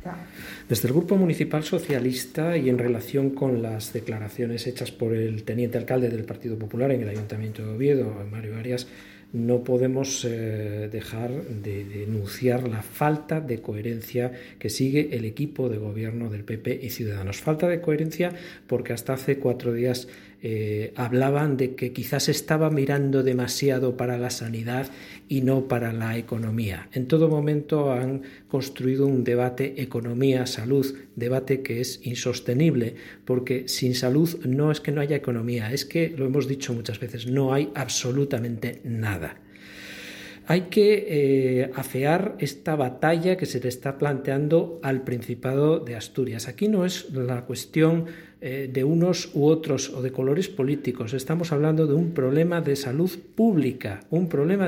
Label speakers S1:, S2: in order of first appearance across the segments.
S1: Desde el Grupo Municipal Socialista y en relación con las declaraciones hechas por el teniente alcalde del Partido Popular en el Ayuntamiento de Oviedo, Mario Arias, no podemos dejar de denunciar la falta de coherencia que sigue el equipo de gobierno del PP y Ciudadanos. Falta de coherencia porque hasta hace 4 días hablaban de que quizás estaba mirando demasiado para la sanidad y no para la economía. En todo momento han construido un debate economía-salud, debate que es insostenible, porque sin salud no es que no haya economía, es que, lo hemos dicho muchas veces, no hay absolutamente nada. Hay que afear esta batalla que se le está planteando al Principado de Asturias. Aquí no es la cuestión de unos u otros o de colores políticos. Estamos hablando de un problema de salud pública, un problema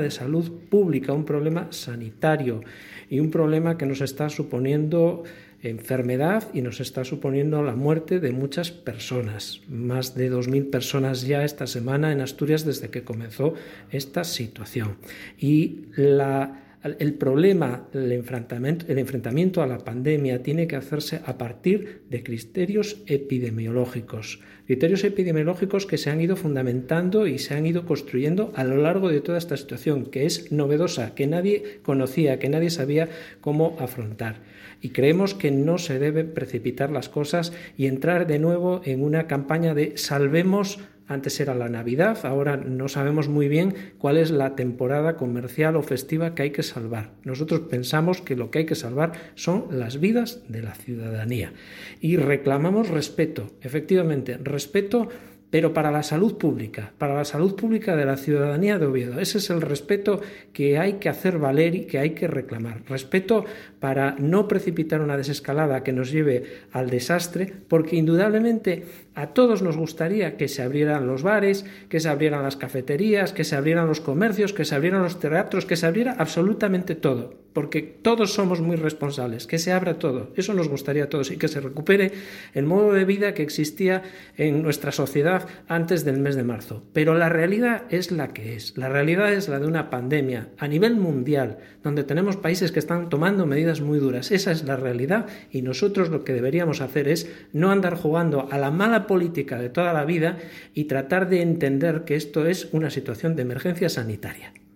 S1: sanitario y un problema que nos está suponiendo enfermedad y nos está suponiendo la muerte de muchas personas. Más de 2.000 personas ya esta semana en Asturias desde que comenzó esta situación. Y el problema, el enfrentamiento a la pandemia tiene que hacerse a partir de criterios epidemiológicos que se han ido fundamentando y se han ido construyendo a lo largo de toda esta situación, que es novedosa, que nadie conocía, que nadie sabía cómo afrontar. Y creemos que no se deben precipitar las cosas y entrar de nuevo en una campaña de salvemos. Antes era la Navidad, ahora no sabemos muy bien cuál es la temporada comercial o festiva que hay que salvar. Nosotros pensamos que lo que hay que salvar son las vidas de la ciudadanía. Y reclamamos respeto, efectivamente, respeto, pero para la salud pública de la ciudadanía de Oviedo. Ese es el respeto que hay que hacer valer y que hay que reclamar. Respeto para no precipitar una desescalada que nos lleve al desastre, porque indudablemente a todos nos gustaría que se abrieran los bares, que se abrieran las cafeterías, que se abrieran los comercios, que se abrieran los teatros, que se abriera absolutamente todo, porque todos somos muy responsables, que se abra todo, eso nos gustaría a todos, y que se recupere el modo de vida que existía en nuestra sociedad antes del mes de marzo. Pero la realidad es la que es. La realidad es la de una pandemia a nivel mundial, donde tenemos países que están tomando medidas muy duras. Esa es la realidad y nosotros lo que deberíamos hacer es no andar jugando a la mala política de toda la vida y tratar de entender que esto es una situación de emergencia sanitaria.